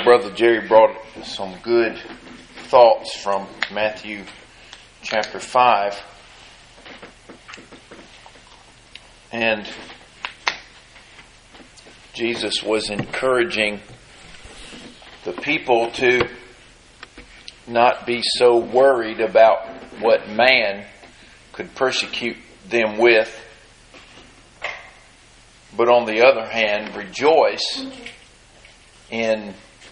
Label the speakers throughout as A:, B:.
A: Brother Jerry brought some good thoughts from Matthew chapter 5. And Jesus was encouraging the people to not be so worried about what man could persecute them with, but on the other hand, rejoice in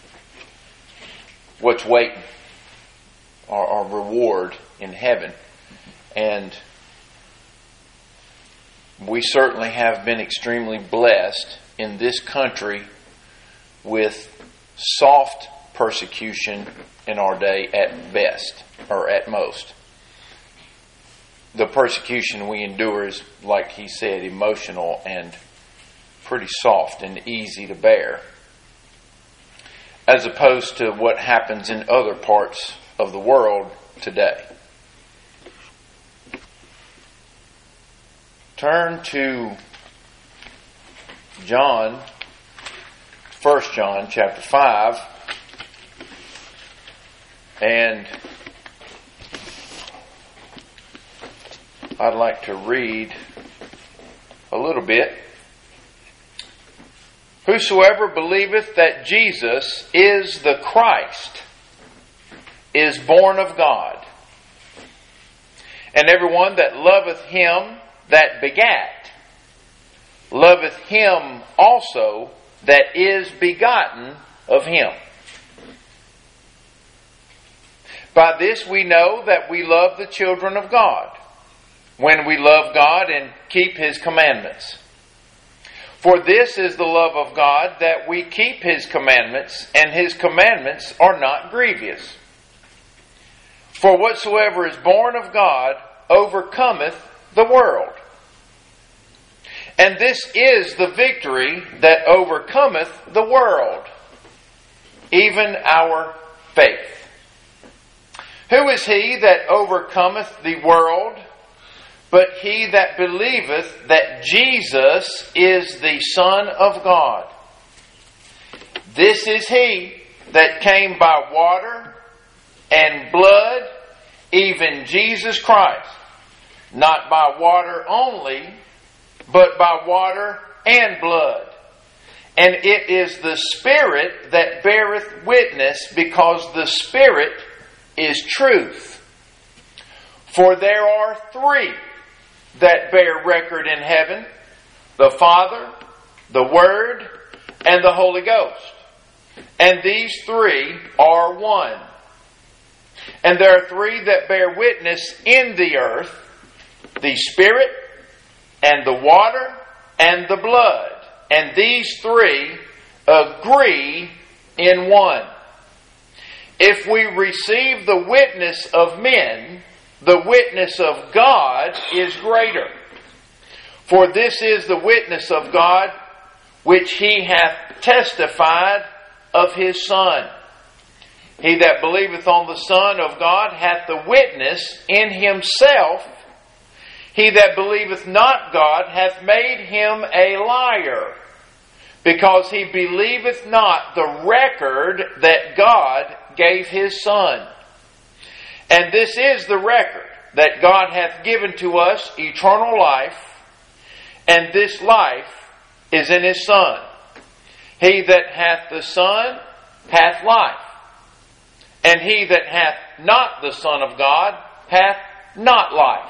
A: what's waiting, our reward in heaven. And we certainly have been extremely blessed in this country with soft persecution in our day at best, or at most. The persecution we endure is, like he said, emotional and pretty soft and easy to bear, as opposed to what happens in other parts of the world today. Turn to John, 1 John chapter 5, and I'd like to read a little bit. Whosoever believeth that Jesus is the Christ is born of God. And everyone that loveth him that begat, loveth him also that is begotten of him. By this we know that we love the children of God, when we love God and keep his commandments. For this is the love of God, that we keep his commandments, and his commandments are not grievous. For whatsoever is born of God overcometh the world. And this is the victory that overcometh the world, even our faith. Who is he that overcometh the world, but he that believeth that Jesus is the Son of God? This is he that came by water and blood, even Jesus Christ, not by water only, but by water and blood. And it is the Spirit that beareth witness, because the Spirit is truth. For there are three that bear record in heaven: the Father, the Word, and the Holy Ghost. And these three are one. And there are three that bear witness in the earth: the Spirit, and the water, and the blood. And these three agree in one. If we receive the witness of men, the witness of God is greater. For this is the witness of God, which he hath testified of his Son. He that believeth on the Son of God hath the witness in himself. He that believeth not God hath made him a liar, because he believeth not the record that God gave his Son. And this is the record, that God hath given to us eternal life, and this life is in his Son. He that hath the Son hath life, and he that hath not the Son of God hath not life.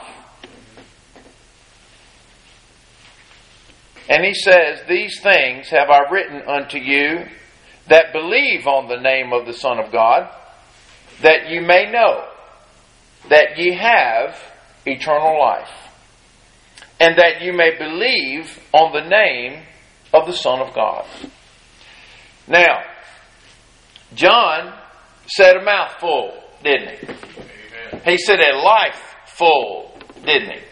A: And he says, these things have I written unto you that believe on the name of the Son of God, that you may know that ye have eternal life, and that you may believe on the name of the Son of God. Now, John said a mouthful, didn't he? Amen. He said a life full, didn't he?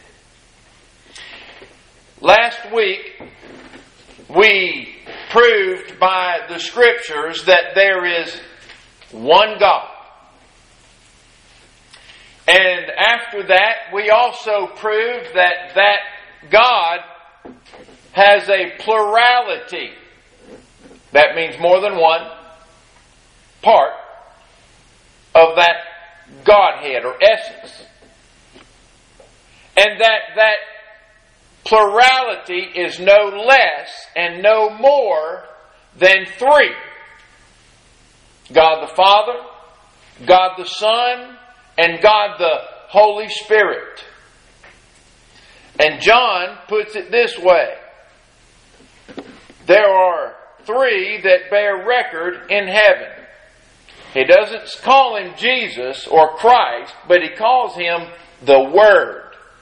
A: Last week, we proved by the Scriptures that there is one God. And after that, we also proved that God has a plurality. That means more than one. part of that Godhead or essence. And that plurality is no less and no more than three. God the Father, God the Son, and God the Holy Spirit. And John puts it this way. There are three that bear record in heaven. He doesn't call him Jesus or Christ, but he calls him the Word.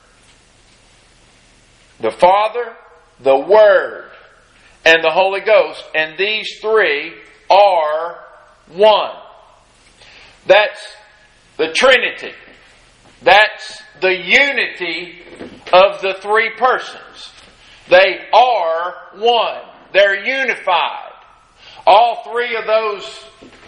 A: The Father, the Word, and the Holy Ghost. And these three are one. That's the Trinity. That's the unity of the three persons. They are one. They're unified. All three of those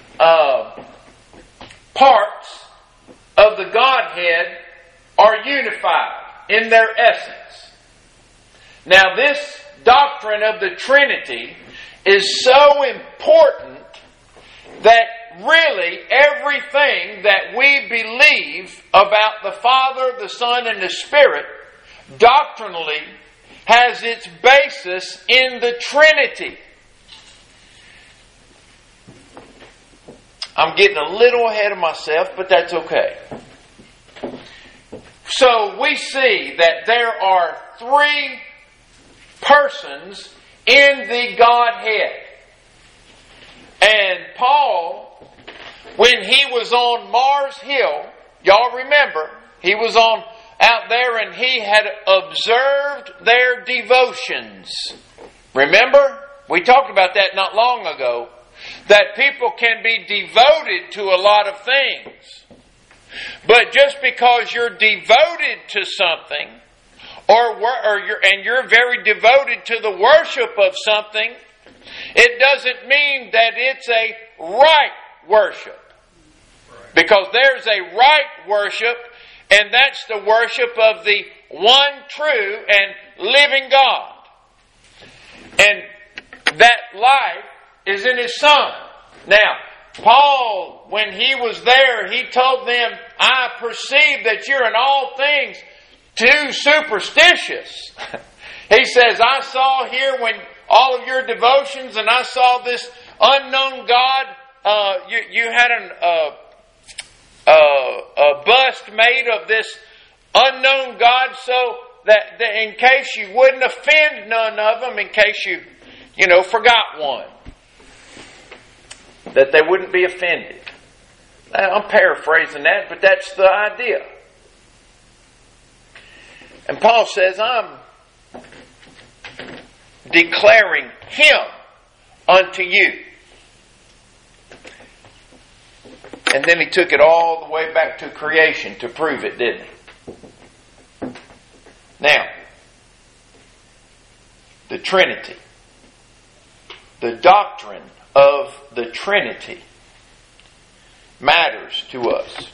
A: parts of the Godhead are unified in their essence. Now, this doctrine of the Trinity is so important that really everything that we believe about the Father, the Son, and the Spirit doctrinally has its basis in the Trinity. I'm getting a little ahead of myself, but that's okay. So we see that there are three persons in the Godhead. And Paul, when he was on Mars Hill, y'all remember, he was out there and he had observed their devotions. Remember? We talked about that not long ago. That people can be devoted to a lot of things. But just because you're devoted to something, you're very devoted to the worship of something, it doesn't mean that it's a right worship. Because there's a right worship, and that's the worship of the one true and living God. And that life is in His Son. Now, Paul, when he was there, he told them, I perceive that you're in all things too superstitious. He says, I saw here when all of your devotions, and I saw this unknown God. You had a bust made of this unknown God, so that in case you wouldn't offend none of them, in case you forgot one, that they wouldn't be offended. I'm paraphrasing that, but that's the idea. And Paul says, I'm declaring Him unto you. And then he took it all the way back to creation to prove it, didn't he? Now, the Trinity. The doctrine of the Trinity matters to us.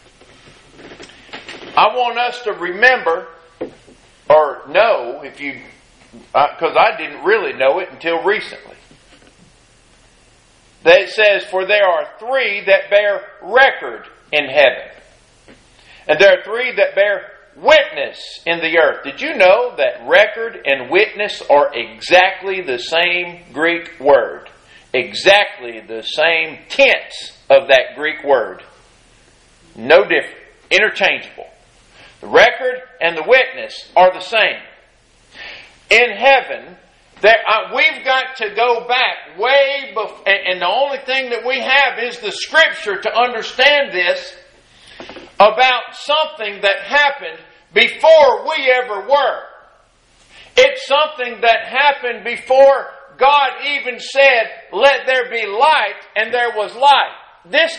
A: I want us to remember, or know, because I didn't really know it until recently, that it says, for there are three that bear record in heaven, and there are three that bear witness in the earth. Did you know that record and witness are exactly the same Greek word? Exactly the same tense of that Greek word. No different. Interchangeable. The record and the witness are the same. In heaven, we've got to go back way before, and the only thing that we have is the Scripture to understand this about something that happened before we ever were. It's something that happened before God even said, let there be light, and there was light. This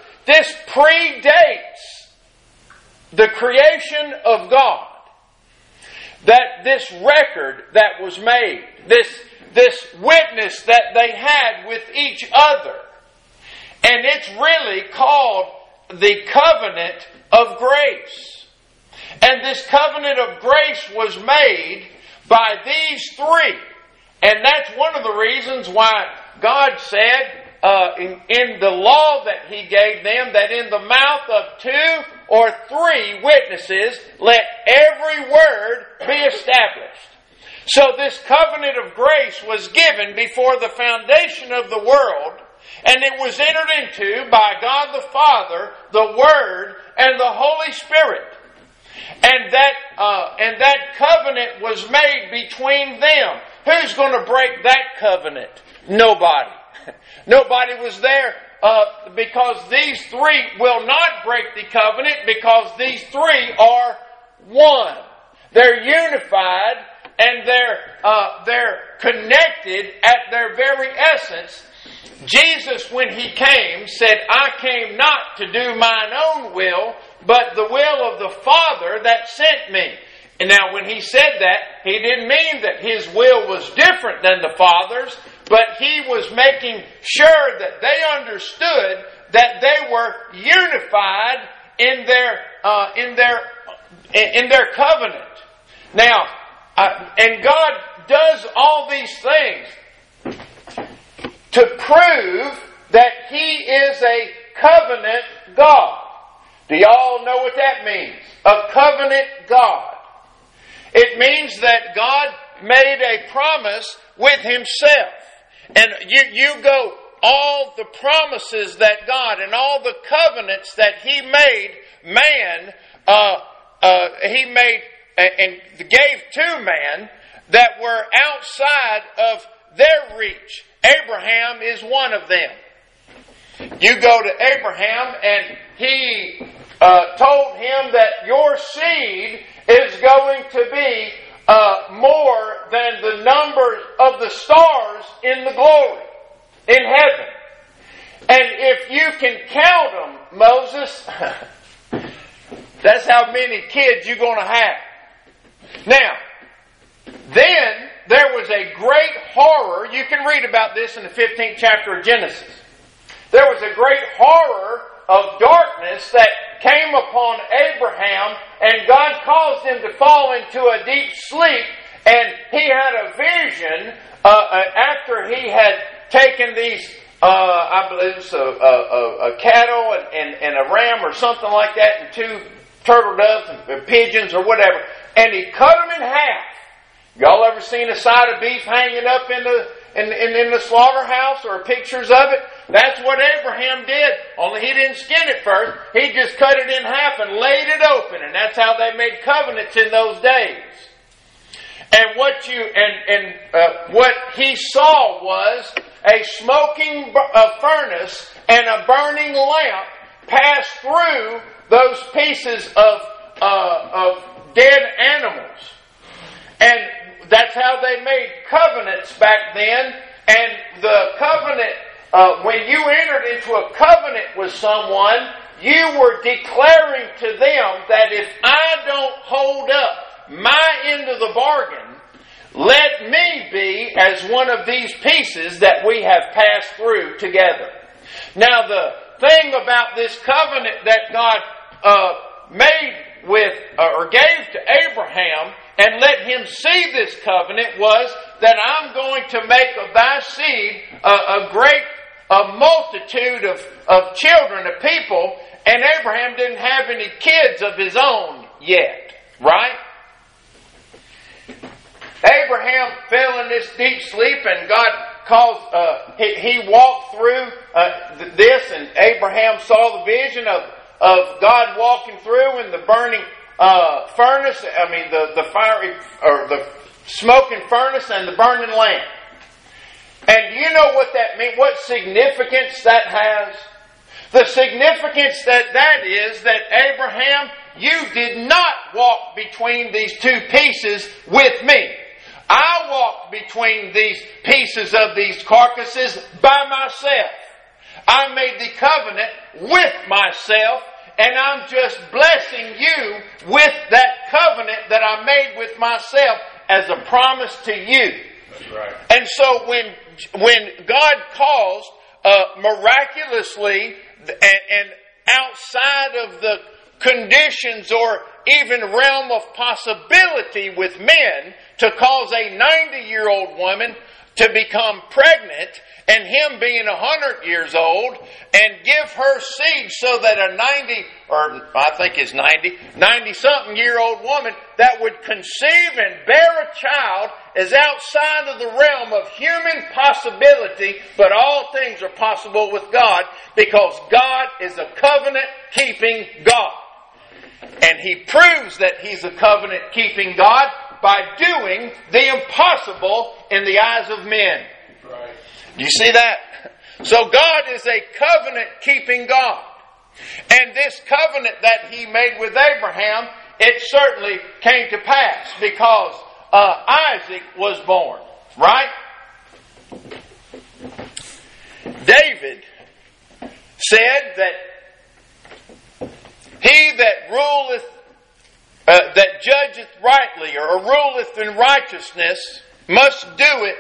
A: predates the creation of God. That this record that was made, this witness that they had with each other. And it's really called the covenant of grace. And this covenant of grace was made by these three. And that's one of the reasons why God said in the law that He gave them, that in the mouth of 2 or 3 witnesses, let every word be established. So this covenant of grace was given before the foundation of the world, and it was entered into by God the Father, the Word, and the Holy Spirit. And that covenant was made between them. Who's going to break that covenant? Nobody. Nobody was there because these 3 will not break the covenant, because these 3 are one. They're unified and they're connected at their very essence. Jesus, when He came, said, I came not to do mine own will, but the will of the Father that sent me. And now when He said that, He didn't mean that His will was different than the Father's, but He was making sure that they understood that they were unified in their covenant. Now, and God does all these things to prove that He is a covenant God. Do y'all know what that means? A covenant God. It means that God made a promise with Himself. And you go, all the promises that God and all the covenants that He made man, He made and gave to man that were outside of their reach. Abraham is one of them. You go to Abraham and He told him that your seed is going to be more than the number of the stars in the glory, in heaven. And if you can count them, Moses, that's how many kids you're going to have. Now, then there was a great horror. You can read about this in the 15th chapter of Genesis. There was a great horror of darkness that came upon Abraham, and God caused him to fall into a deep sleep, and he had a vision after he had taken these, I believe it's a cattle and a ram or something like that, and 2 turtle doves and pigeons or whatever, and he cut them in half. Y'all ever seen a side of beef hanging up in the slaughterhouse or pictures of it? That's what Abraham did. Only he didn't skin it first. He just cut it in half and laid it open, and that's how they made covenants in those days. And what he saw was a smoking furnace and a burning lamp pass through those pieces of dead animals. And that's how they made covenants back then. And the covenant, when you entered into a covenant with someone, you were declaring to them that if I don't hold up my end of the bargain, let me be as one of these pieces that we have passed through together. Now, the thing about this covenant that God made with or gave to Abraham and let him see this covenant was that I'm going to make of thy seed a multitude of children, of people, and Abraham didn't have any kids of his own yet, right? Abraham fell in this deep sleep, and God caused, he walked through this, and Abraham saw the vision of God walking through in the burning furnace, the fiery, or the smoking furnace and the burning lamp. And you know what that means? What significance that has? The significance that is that Abraham, you did not walk between these 2 pieces with me. I walked between these pieces of these carcasses by myself. I made the covenant with myself, and I'm just blessing you with that covenant that I made with myself as a promise to you.
B: That's right.
A: And so when God caused miraculously and outside of the conditions or even realm of possibility with men to cause a 90-year-old woman to become pregnant and him being 100 years old and give her seed so that a 90-something year old woman that would conceive and bear a child is outside of the realm of human possibility, but all things are possible with God because God is a covenant-keeping God. And He proves that He's a covenant-keeping God by doing the impossible in the eyes of men.
B: Right.
A: You see that? So God is a covenant-keeping God. And this covenant that He made with Abraham, it certainly came to pass because Isaac was born. Right? David said that he that ruleth, that judgeth rightly or ruleth in righteousness must do it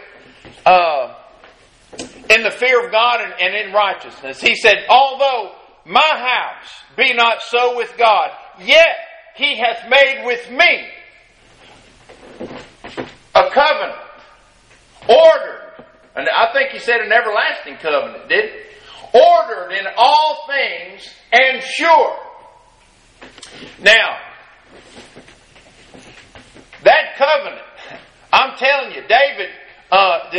A: in the fear of God and in righteousness. He said, although my house be not so with God, yet He hath made with me a covenant, ordered, and I think He said an everlasting covenant, did it? Ordered in all things and sure. Now, that covenant, I'm telling you, God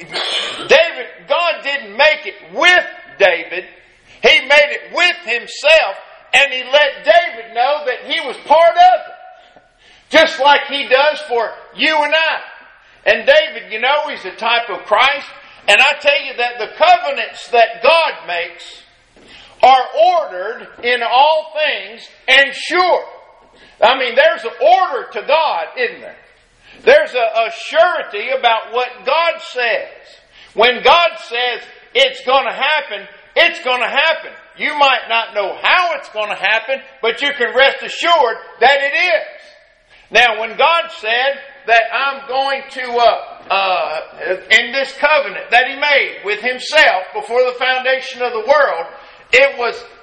A: didn't make it with David. He made it with Himself, and He let David know that he was part of it. Just like He does for you and I. And David, you know, he's a type of Christ. And I tell you that the covenants that God makes are ordered in all things and sure. I mean, there's an order to God, isn't there? There's a surety about what God says. When God says it's going to happen, it's going to happen. You might not know how it's going to happen, but you can rest assured that it is. Now, when God said that I'm going to, in this covenant that He made with Himself before the foundation of the world, it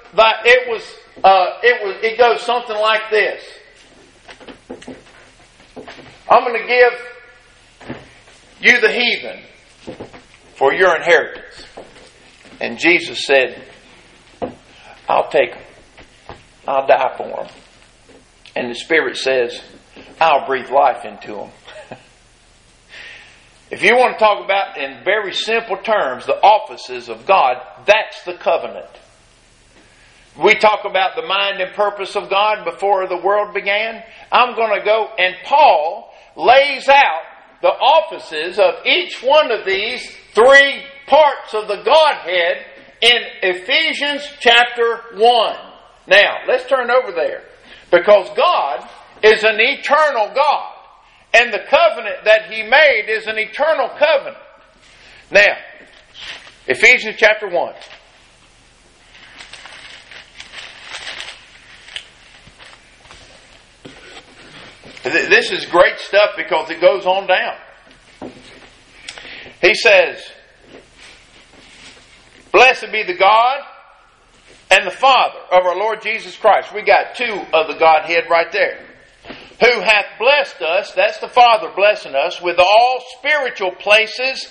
A: goes something like this. I'm going to give you the heathen for your inheritance. And Jesus said, I'll take them. I'll die for them. And the Spirit says, I'll breathe life into them. If you want to talk about in very simple terms the offices of God, that's the covenant. We talk about the mind and purpose of God before the world began. I'm going to go, and Paul lays out the offices of each one of these three parts of the Godhead in Ephesians chapter 1. Now, let's turn over there. Because God is an eternal God. And the covenant that He made is an eternal covenant. Now, Ephesians chapter 1. This is great stuff because it goes on down. He says, blessed be the God and the Father of our Lord Jesus Christ. We got two of the Godhead right there. Who hath blessed us, that's the Father blessing us, with all spiritual blessings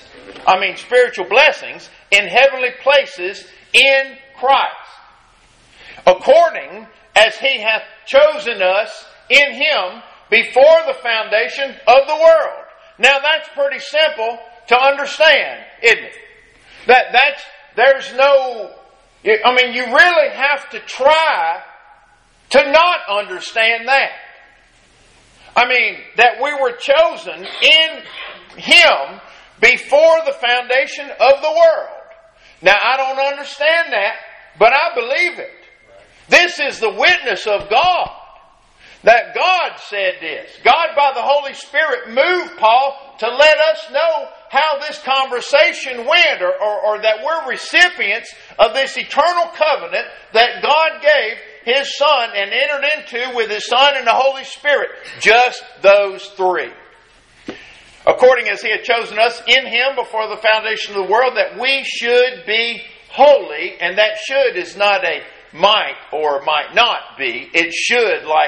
A: in heavenly places in Christ. According as He hath chosen us in Him before the foundation of the world. Now that's pretty simple to understand, isn't it? You really have to try to not understand that. That we were chosen in Him before the foundation of the world. Now I don't understand that, but I believe it. This is the witness of God. That God said this. God by the Holy Spirit moved Paul to let us know how this conversation went or that we're recipients of this eternal covenant that God gave His Son and entered into with His Son and the Holy Spirit. Just those three. According as He had chosen us in Him before the foundation of the world that we should be holy. And that should is not a might or might not be. It should like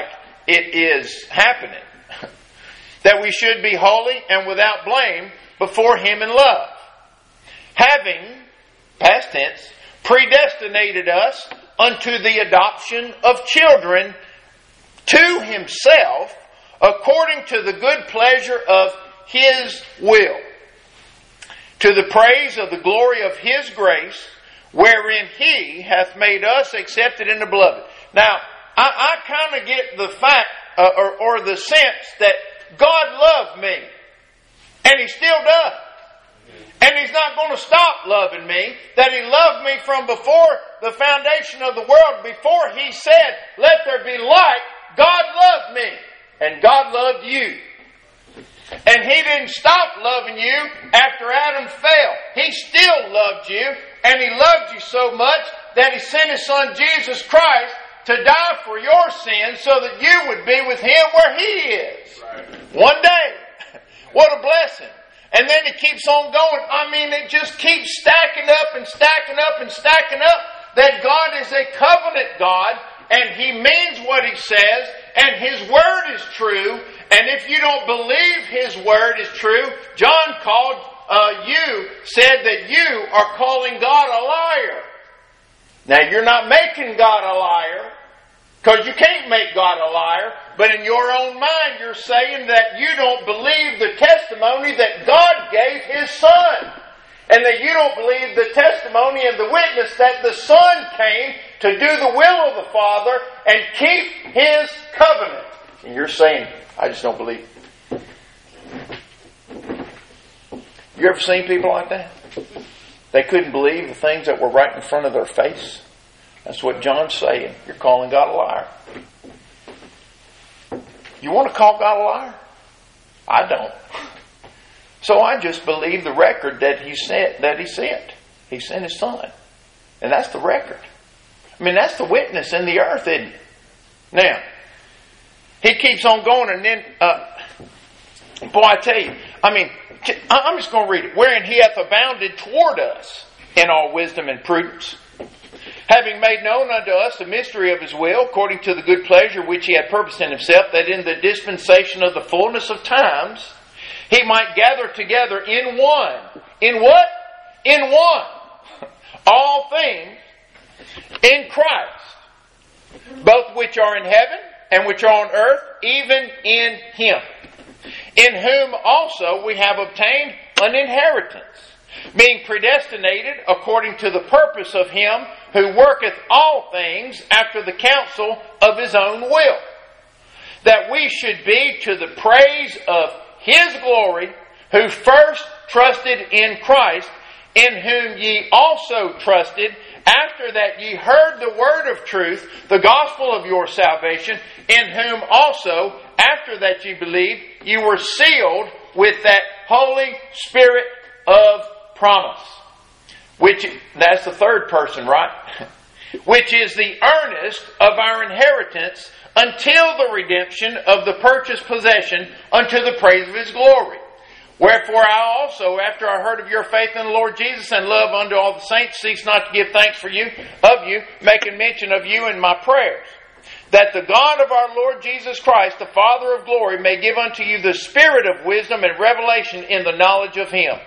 A: it is happening. That we should be holy and without blame before Him in love. Having, past tense, predestinated us unto the adoption of children to Himself, according to the good pleasure of His will, to the praise of the glory of His grace, wherein He hath made us accepted in the beloved. Now, I kind of get the fact, or the sense that God loved me, and He still does. And He's not going to stop loving me, that He loved me from before the foundation of the world, before He said, let there be light. God loved me, and God loved you. And He didn't stop loving you after Adam fell. He still loved you, and He loved you so much that He sent His Son Jesus Christ to die for your sins so that you would be with Him where He is. Right. One day. What a blessing. And then it keeps on going. I mean, it just keeps stacking up and stacking up and stacking up. That God is a covenant God, and He means what He says, and His Word is true. And if you don't believe His Word is true, John said that you are calling God a liar. Now, you're not making God a liar, because you can't make God a liar, but in your own mind you're saying that you don't believe the testimony that God gave His Son. And that you don't believe the testimony and the witness that the Son came to do the will of the Father and keep His covenant. And you're saying, I just don't believe it. You ever seen people like that? They couldn't believe the things that were right in front of their face. That's what John's saying. You're calling God a liar. You want to call God a liar? I don't. So I just believe the record that He sent. He sent His Son. And that's the record. I mean, that's the witness in the earth, isn't it? Now, he keeps on going, and then, boy, I tell you, I mean, I'm just going to read it. Wherein He hath abounded toward us in all wisdom and prudence, having made known unto us the mystery of His will, according to the good pleasure which He had purposed in Himself, that in the dispensation of the fullness of times He might gather together in one. In what? In one. All things in Christ, both which are in heaven and which are on earth, even in Him, in whom also we have obtained an inheritance, being predestinated according to the purpose of Him who worketh all things after the counsel of His own will, that we should be to the praise of His glory, who first trusted in Christ, in whom ye also trusted, after that ye heard the word of truth, the gospel of your salvation, in whom also, after that ye believed, ye were sealed with that Holy Spirit of promise. That's the third person, right? Which is the earnest of our inheritance until the redemption of the purchased possession unto the praise of His glory. Wherefore I also, after I heard of your faith in the Lord Jesus and love unto all the saints, cease not to give thanks of you, making mention of you in my prayers, that the God of our Lord Jesus Christ, the Father of glory, may give unto you the spirit of wisdom and revelation in the knowledge of Him,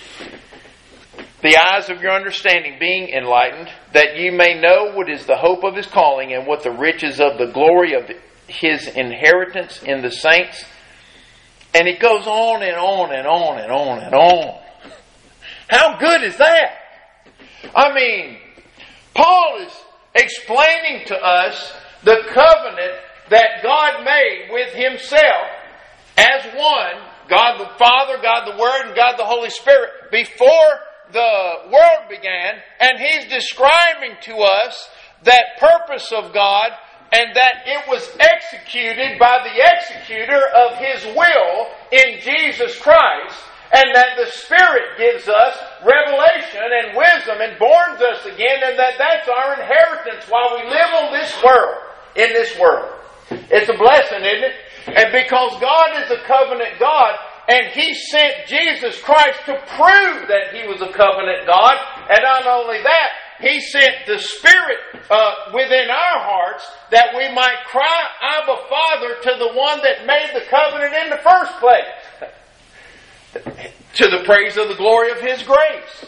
A: the eyes of your understanding being enlightened, that you may know what is the hope of His calling, and what the riches of the glory of His inheritance in the saints. And it goes on and on and on and on and on. How good is that? I mean, Paul is explaining to us the covenant that God made with Himself as one, God the Father, God the Word, and God the Holy Spirit, before the world began. And He's describing to us that purpose of God, and that it was executed by the executor of His will in Jesus Christ, and that the Spirit gives us revelation and wisdom and borns us again, and that's our inheritance while we live on this world, in this world. It's a blessing, isn't it? And because God is a covenant God, and He sent Jesus Christ to prove that He was a covenant God, and not only that, He sent the Spirit within our hearts that we might cry, Abba, Father, to the one that made the covenant in the first place. To the praise of the glory of His grace.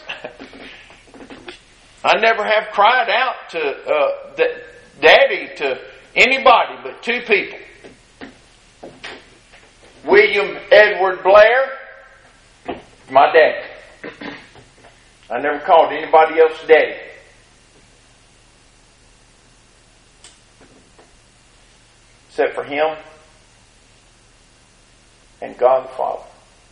A: I never have cried out to Daddy to anybody but two people. William Edward Blair, my daddy. I never called anybody else Daddy. Except for him and God the Father.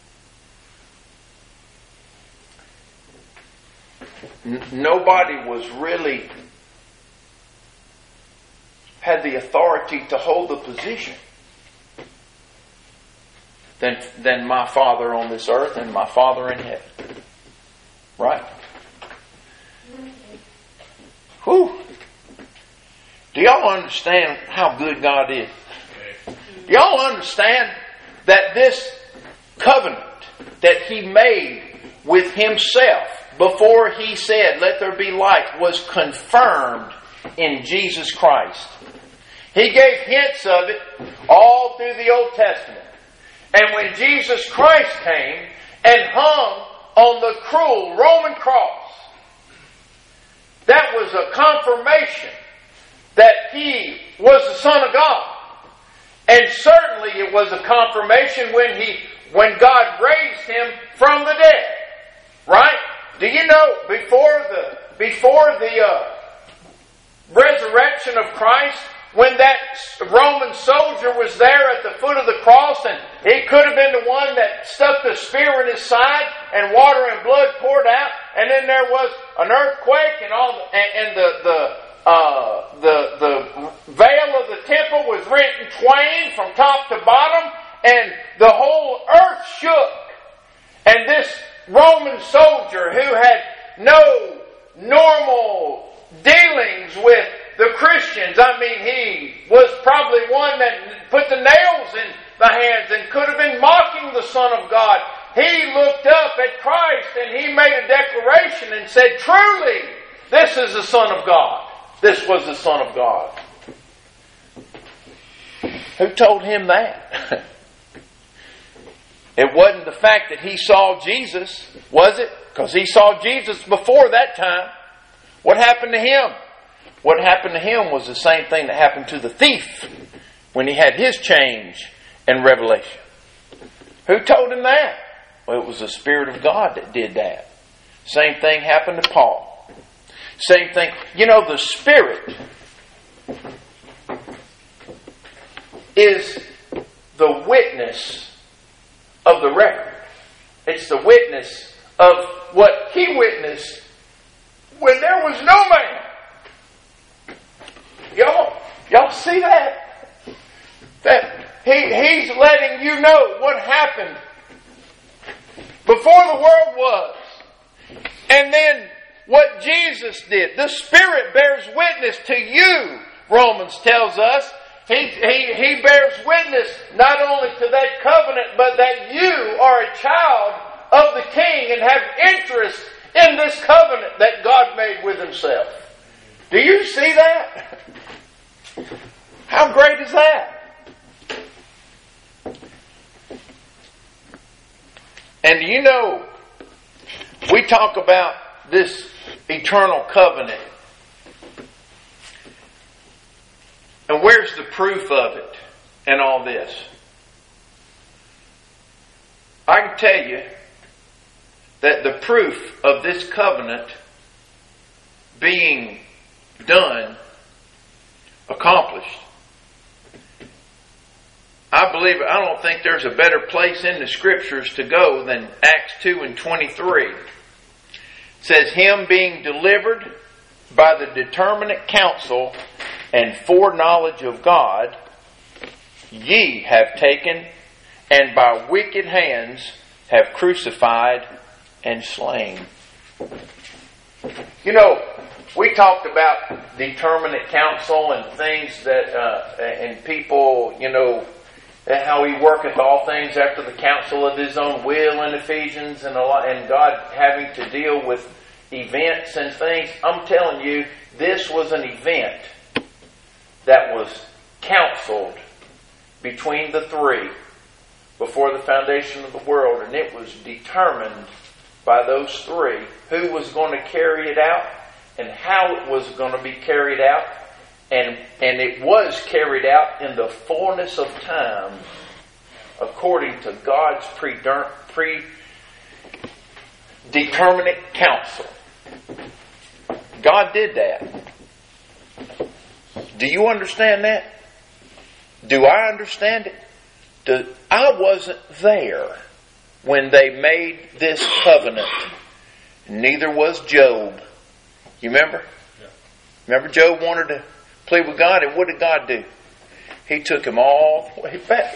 A: Nobody was really had the authority to hold the position than my Father on this earth and my Father in heaven. Right? Whew. Do y'all understand how good God is? Do y'all understand that this covenant that He made with Himself before He said, let there be light, was confirmed in Jesus Christ? He gave hints of it all through the Old Testament. And when Jesus Christ came and hung on the cruel Roman cross, that was a confirmation that He was the Son of God. And certainly it was a confirmation when God raised Him from the dead. Right? Do you know before the resurrection of Christ, when that Roman soldier was there at the foot of the cross, and he could have been the one that stuck the spear in his side, and water and blood poured out, and then there was an earthquake, and the veil of the temple was rent in twain from top to bottom, and the whole earth shook. And this Roman soldier, who had no normal dealings with the Christians, I mean, he was probably one that put the nails in the hands and could have been mocking the Son of God. He looked up at Christ and he made a declaration and said, truly, this is the Son of God. This was the Son of God. Who told him that? It wasn't the fact that he saw Jesus, was it? Because he saw Jesus before that time. What happened to him? What happened to him was the same thing that happened to the thief when he had his change and revelation. Who told him that? Well, it was the Spirit of God that did that. Same thing happened to Paul. Same thing. You know, the Spirit is the witness of the record. It's the witness of what He witnessed when there was no man. Y'all see that? That He's letting you know what happened before the world was. And then what Jesus did. The Spirit bears witness to you, Romans tells us. He bears witness not only to that covenant, but that you are a child of the King and have interest in this covenant that God made with Himself. Do you see that? How great is that? And you know, we talk about this eternal covenant. And where's the proof of it and all this? I can tell you that the proof of this covenant being done, accomplished, I don't think there's a better place in the Scriptures to go than Acts 2 and 23. It says, Him being delivered by the determinate counsel and foreknowledge of God, ye have taken, and by wicked hands have crucified and slain. You know, we talked about determinate counsel and things that, and people, you know, how He worketh all things after the counsel of His own will in Ephesians, and God having to deal with, events and things. I'm telling you, this was an event that was counseled between the three before the foundation of the world, and it was determined by those three who was going to carry it out and how it was going to be carried out, and it was carried out in the fullness of time according to God's predeterminate counsel. God did that. Do you understand that? Do I understand it? I wasn't there when they made this covenant. Neither was Job. You remember? Yeah. Remember Job wanted to plead with God, and what did God do? He took him all the way back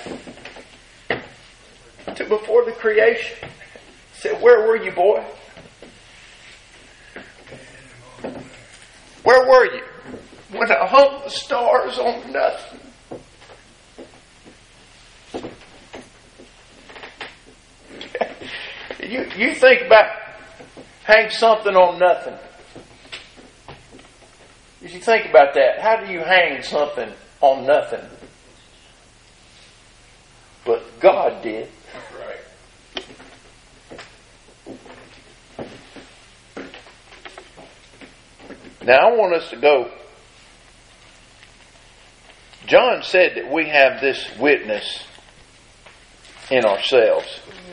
A: to before the creation. He said, where were you, boy? Where were you when I hung the stars on nothing? You think about hang something on nothing. If you think about that, how do you hang something on nothing? But God did. Now I want us to go. John said that we have this witness in ourselves.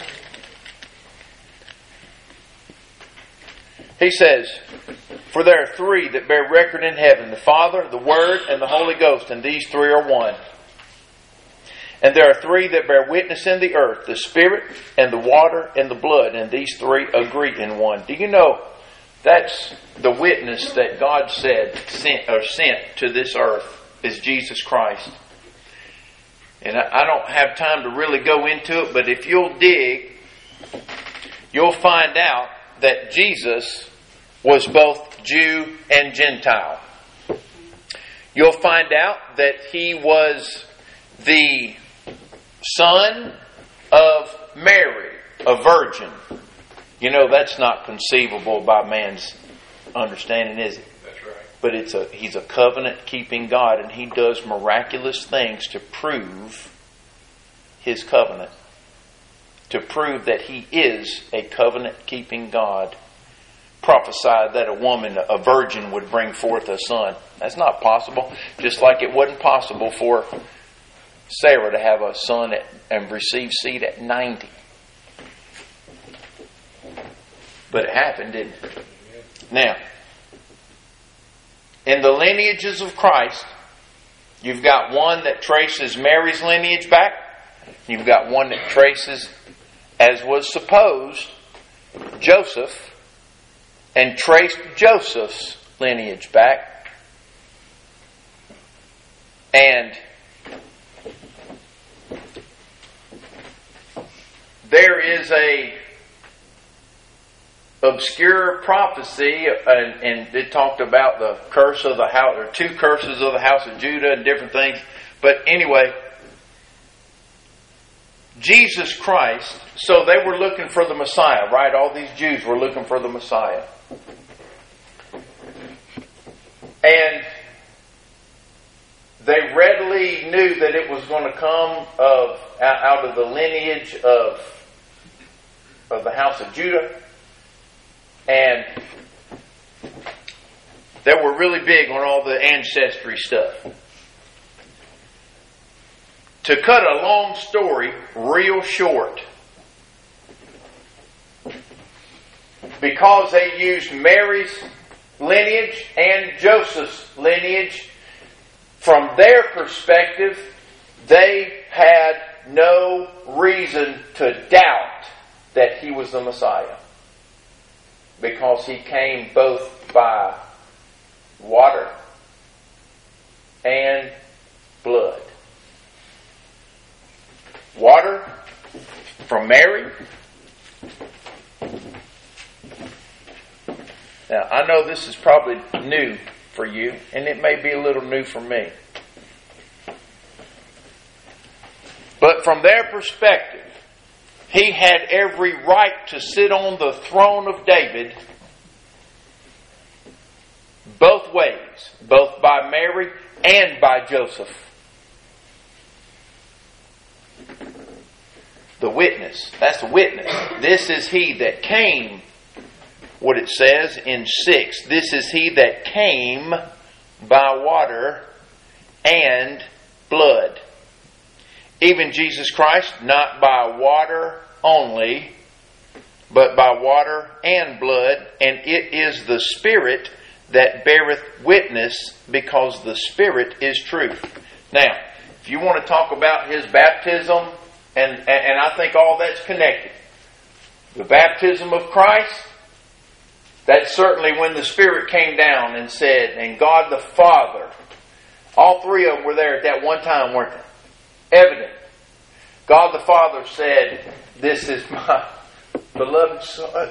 A: He says, for there are three that bear record in heaven, the Father, the Word, and the Holy Ghost, and these three are one. And there are three that bear witness in the earth, the Spirit, and the water, and the blood, and these three agree in one. Do you know that's the witness that God said sent to this earth is Jesus Christ? And I don't have time to really go into it, but if you'll dig, you'll find out that Jesus was both Jew and Gentile. You'll find out that He was the son of Mary, a virgin. You know, that's not conceivable by man's understanding, is it?
B: That's right.
A: But He's a covenant-keeping God, and He does miraculous things to prove His covenant. To prove that He is a covenant-keeping God. Prophesied that a virgin would bring forth a son. That's not possible. Just like it wasn't possible for Sarah to have a son and receive seed at 90. But it happened, didn't it? Now, in the lineages of Christ, you've got one that traces Mary's lineage back. You've got one that traces, as was supposed, Joseph, and traced Joseph's lineage back. And there is a obscure prophecy, and it talked about the curse of the house, or two curses of the house of Judah and different things. But anyway, Jesus Christ, so they were looking for the Messiah, right? All these Jews were looking for the Messiah. And they readily knew that it was going to come out of the lineage of the house of Judah. And they were really big on all the ancestry stuff. To cut a long story real short, because they used Mary's lineage and Joseph's lineage, from their perspective, they had no reason to doubt that He was the Messiah. Because He came both by water and blood. Water from Mary. Now, I know this is probably new for you, and it may be a little new for me. But from their perspective, He had every right to sit on the throne of David both ways, both by Mary and by Joseph. The witness. That's the witness. This is he that came. What it says in 6. This is he that came by water and blood. Even Jesus Christ, not by water only, but by water and blood. And it is the Spirit that beareth witness, because the Spirit is truth. Now, if you want to talk about his baptism, and I think all that's connected. The baptism of Christ, that's certainly when the Spirit came down and said, and God the Father, all three of them were there at that one time, weren't they? Evident. God the Father said, this is my beloved Son,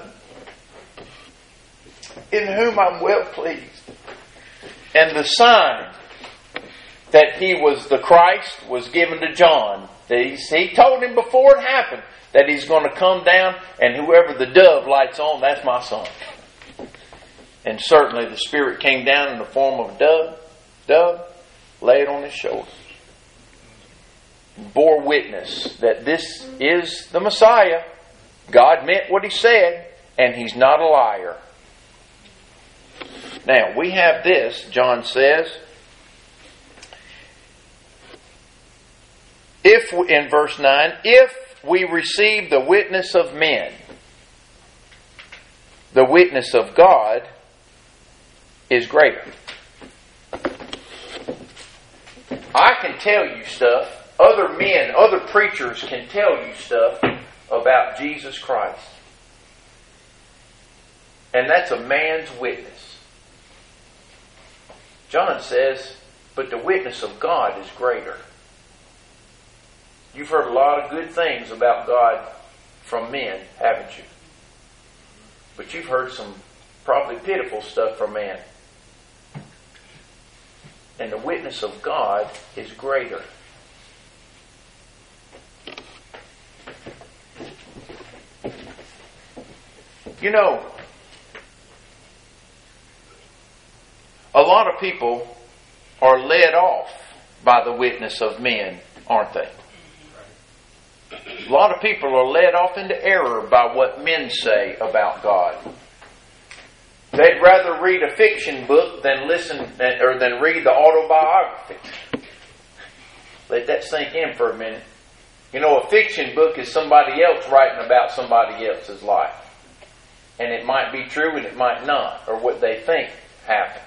A: in whom I'm well pleased. And the sign that he was the Christ was given to John. He told him before it happened that he's going to come down, and whoever the dove lights on, that's my son. And certainly the Spirit came down in the form of a dove, laid on his shoulders. Bore witness that this is the Messiah. God meant what he said, and he's not a liar. Now, we have this, John says, in verse 9, if we receive the witness of men, the witness of God is greater. I can tell you stuff. Other men, other preachers can tell you stuff about Jesus Christ. And that's a man's witness. John says, but the witness of God is greater. You've heard a lot of good things about God from men, haven't you? But you've heard some probably pitiful stuff from man. And the witness of God is greater. You know, a lot of people are led off by the witness of men, aren't they? A lot of people are led off into error by what men say about God. They'd rather read a fiction book than than read the autobiography. Let that sink in for a minute. You know, a fiction book is somebody else writing about somebody else's life. And it might be true and it might not, or what they think happened.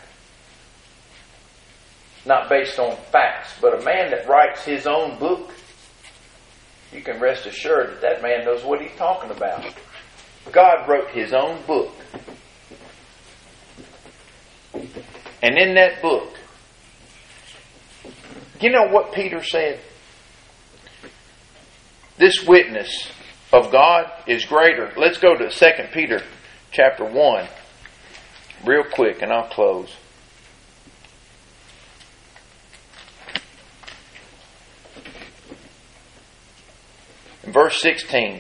A: Not based on facts, but a man that writes his own book, you can rest assured that that man knows what he's talking about. God wrote his own book. And in that book, you know what Peter said? This witness of God is greater. Let's go to 2 Peter chapter 1 real quick and I'll close. In verse 16.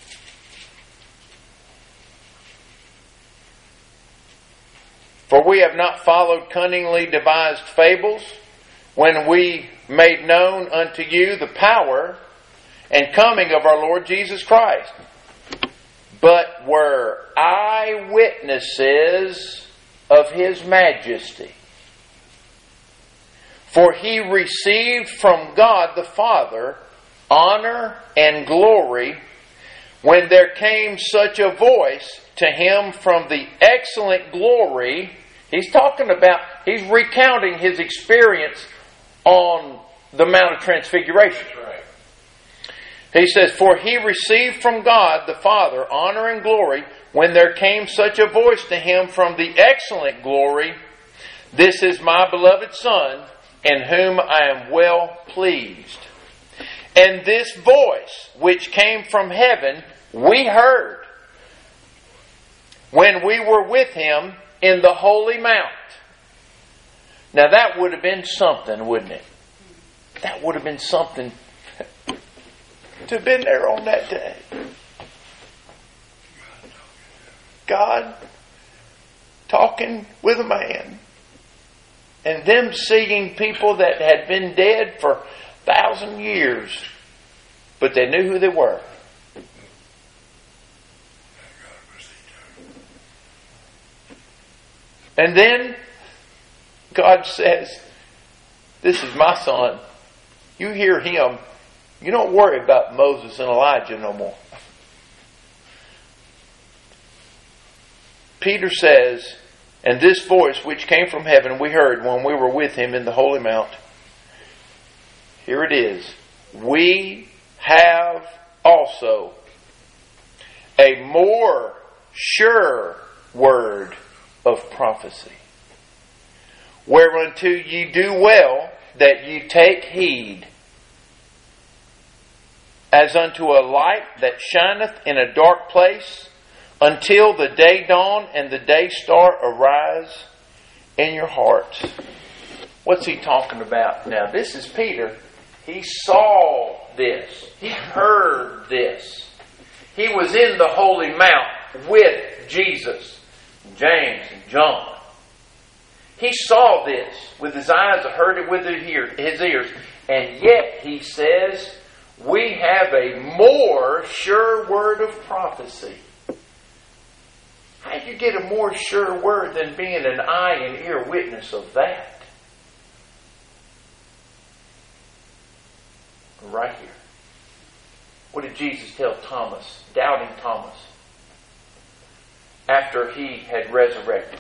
A: For we have not followed cunningly devised fables when we made known unto you the power and coming of our Lord Jesus Christ, but were eyewitnesses of His majesty. For He received from God the Father honor and glory when there came such a voice to Him from the excellent glory. He's recounting his experience on the Mount of Transfiguration. Right. He says, for He received from God the Father honor and glory when there came such a voice to Him from the excellent glory, this is my beloved Son, in whom I am well pleased. And this voice which came from heaven we heard when we were with Him in the holy mount. Now that would have been something, wouldn't it? That would have been something to have been there on that day. God talking with a man And them seeing people that had been dead for 1,000 years, but they knew who they were. And then God says, this is my son. You hear him. You don't worry about Moses and Elijah no more. Peter says, and this voice which came from heaven we heard when we were with him in the holy mount. Here it is. We have also a more sure word of prophecy, whereunto ye do well that ye take heed, as unto a light that shineth in a dark place, until the day dawn and the day star arise in your hearts. What's he talking about? Now, this is Peter. He saw this. He heard this. He was in the holy mount with Jesus, James, and John. He saw this with his eyes, heard it with his ears. And yet, he says, we have a more sure word of prophecy. How do you get a more sure word than being an eye and ear witness of that? Right here. What did Jesus tell Thomas, doubting Thomas, after he had resurrected?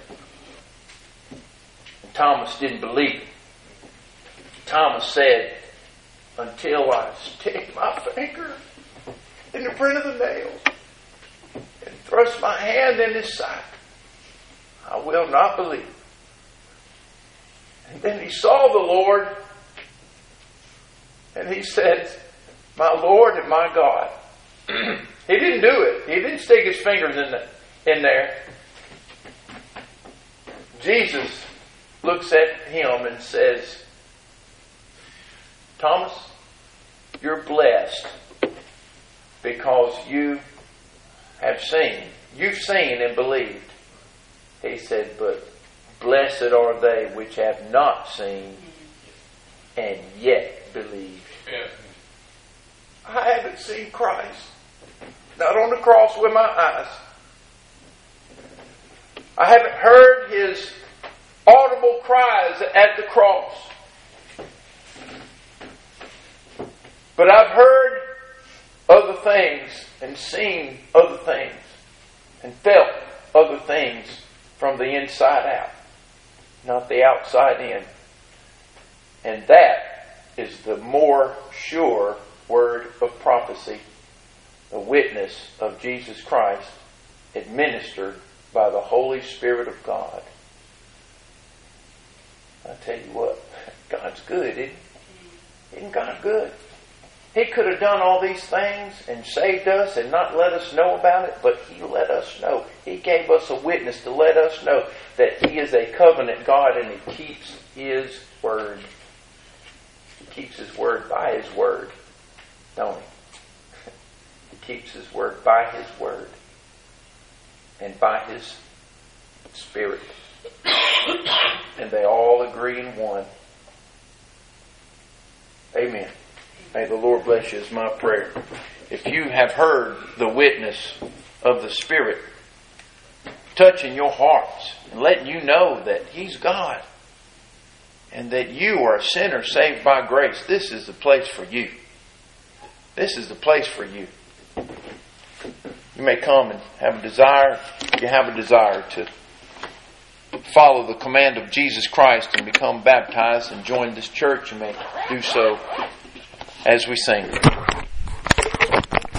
A: And Thomas didn't believe it. Thomas said, until I stick my finger in the print of the nails and thrust my hand in his side, I will not believe. And then he saw the Lord, and he said, my Lord and my God. He didn't do it. He didn't stick his fingers in there. Jesus looks at him and says, Thomas, you're blessed because you have seen. You've seen and believed. He said, but blessed are they which have not seen and yet believe. Yeah. I haven't seen Christ. Not on the cross with my eyes. I haven't heard his audible cries at the cross. But I've heard other things and seen other things and felt other things from the inside out, not the outside in. And that is the more sure word of prophecy, the witness of Jesus Christ administered by the Holy Spirit of God. I tell you what, God's good, isn't he? Isn't God good? He could have done all these things and saved us and not let us know about it, but he let us know. He gave us a witness to let us know that he is a covenant God and he keeps his word. He keeps his word by his word, don't he? He keeps his word by his word and by his Spirit. And they all agree in one. Amen. May the Lord bless you is my prayer. If you have heard the witness of the Spirit touching your hearts and letting you know that he's God and that you are a sinner saved by grace, this is the place for you. This is the place for you. You may come and have a desire. You have a desire to follow the command of Jesus Christ and become baptized and join this church. You may do so as we sing.